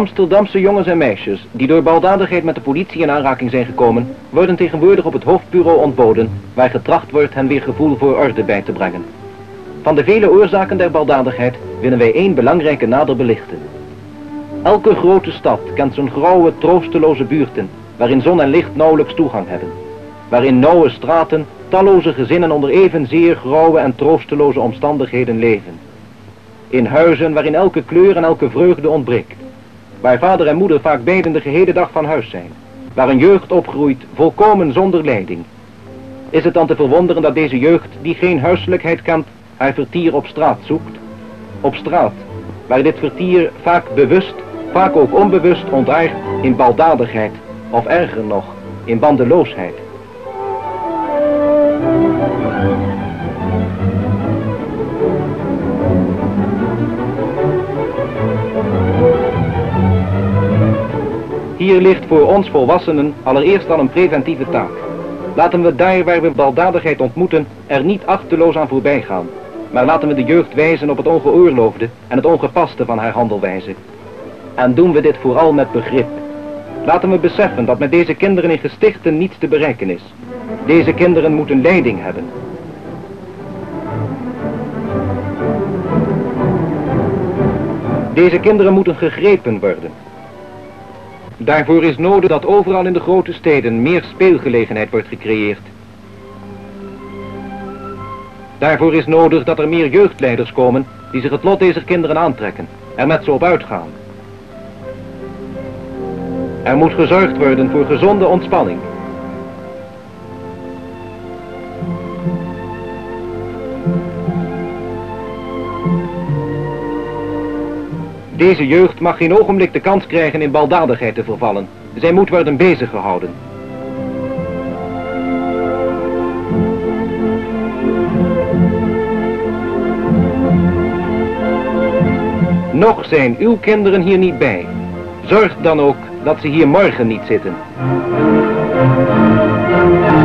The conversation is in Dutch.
Amsterdamse jongens en meisjes die door baldadigheid met de politie in aanraking zijn gekomen, worden tegenwoordig op het hoofdbureau ontboden, waar getracht wordt hen weer gevoel voor orde bij te brengen. Van de vele oorzaken der baldadigheid willen wij één belangrijke nader belichten. Elke grote stad kent zijn grauwe, troosteloze buurten, waarin zon en licht nauwelijks toegang hebben. Waarin nauwe straten talloze gezinnen onder evenzeer grauwe en troosteloze omstandigheden leven. In huizen waarin elke kleur en elke vreugde ontbreekt. Waar vader en moeder vaak beiden de gehele dag van huis zijn. Waar een jeugd opgroeit volkomen zonder leiding. Is het dan te verwonderen dat deze jeugd, die geen huiselijkheid kent, haar vertier op straat zoekt? Op straat, waar dit vertier vaak bewust, vaak ook onbewust ontaart in baldadigheid, of erger nog, in bandeloosheid. Hier ligt voor ons volwassenen allereerst al een preventieve taak. Laten we daar waar we baldadigheid ontmoeten er niet achteloos aan voorbij gaan. Maar laten we de jeugd wijzen op het ongeoorloofde en het ongepaste van haar handelwijze. En doen we dit vooral met begrip. Laten we beseffen dat met deze kinderen in gestichten niets te bereiken is. Deze kinderen moeten leiding hebben. Deze kinderen moeten gegrepen worden. Daarvoor is nodig dat overal in de grote steden meer speelgelegenheid wordt gecreëerd. Daarvoor is nodig dat er meer jeugdleiders komen die zich het lot deze kinderen aantrekken en met ze op uitgaan. Er moet gezorgd worden voor gezonde ontspanning. Deze jeugd mag geen ogenblik de kans krijgen in baldadigheid te vervallen. Zij moet worden bezig gehouden. Nog zijn uw kinderen hier niet bij. Zorg dan ook dat ze hier morgen niet zitten.